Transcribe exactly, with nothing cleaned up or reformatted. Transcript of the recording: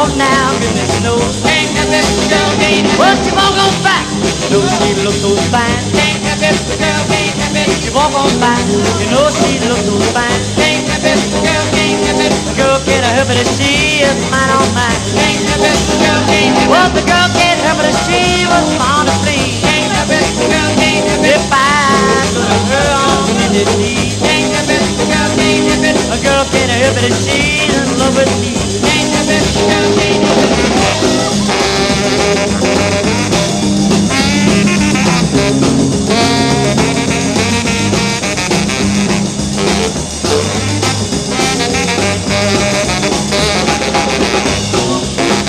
Oh, now goodness knows. Ain't the best girl, ain't the Well, she walk on back. You know she looks so fine. ain't the best girl, ain't the best. She walk on back. You know she looks so fine. Ain't the best girl, ain't the best. The girl can't help it if she is mine on mine. Ain't the best girl, ain't the best. Well, the girl can't help it if she was fond of me. Ain't the best girl, ain't the If best. I took her on bended knee, Ain't the best girl, ain't the best. a girl can't help it if she's in love with me. Ain't the best girl,